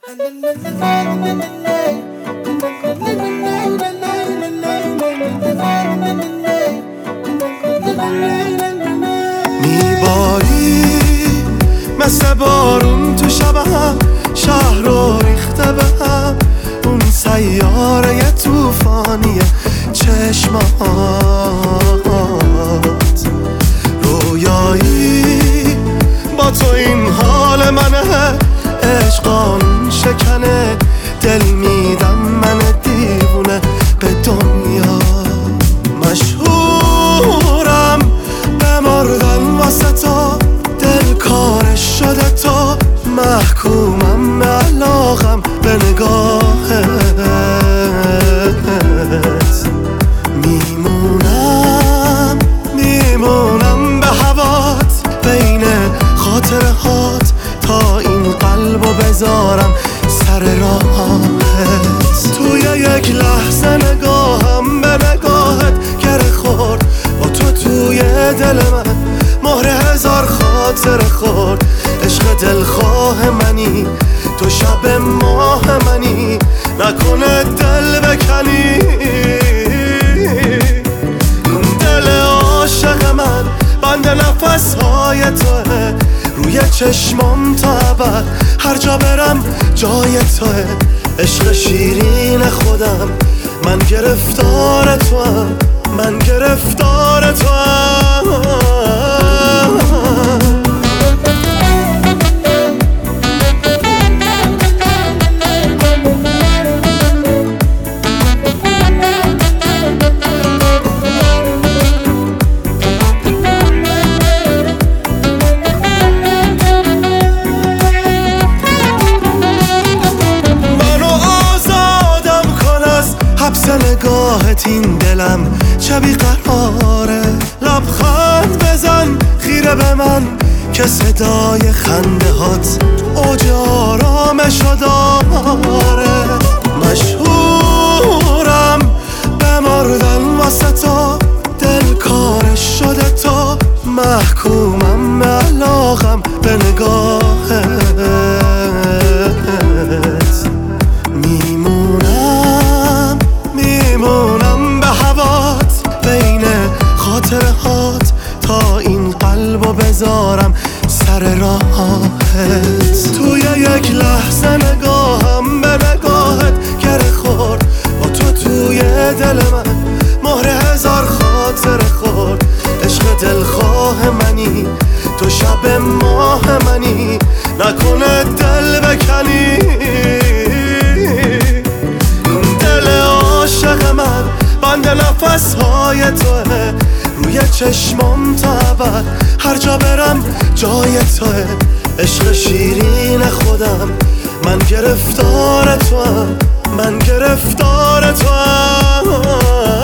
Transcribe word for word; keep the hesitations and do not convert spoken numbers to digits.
میباری مثل بارون تو شبم، شهر رو ریخته به هم اون سیاره توفانی چشمات. رویایی با تو این حال منه، عشقان شکنه دل میدم من دیوونه به دنیا. مشهورم بمردن واسه تو، دل کارش شده تو، محکومم به علاقم به نگاهت. میمونم میمونم به هوات، بین خاطرهات تا این قلبو بذارم سر راهت. توی یک لحظه نگاهم به نگاهت گره خورد، با تو توی دل من مهر هزار خاطر خورد. عشق دلخواه منی تو، شب ماه منی، نکنه دل بکنی. دل عاشق من بند نفس های توه، روی چشمام تا ابد هر جا برم جای توه. عشق شیرین خودم من گرفتار توام، من گرفتار توام. نگاهت این دلم چه بیقراره، لبخند بزن خیره به من که صدای خنده هات اوج آرامشو داره. مشهورم بمردن واسه تو، دل کارش شده تو، محکومم به علاقم به نگاهت. میمونم میمونم به هوات، بین خاطرهات تا این قلبو بذارم سر راهت. توی یک لحظه نگاهم به نگاهت گره خورد، با تو توی دل من مهر هزار خاطر خورد. عشق دلخواه منی تو، شب ماه منی، نکنه دل بکنی. عاشق من بند نفس های توه، روی چشمام تا ابد هر جا برم جای توه. عشق شیرین خودم من گرفتار توام، من گرفتار توام.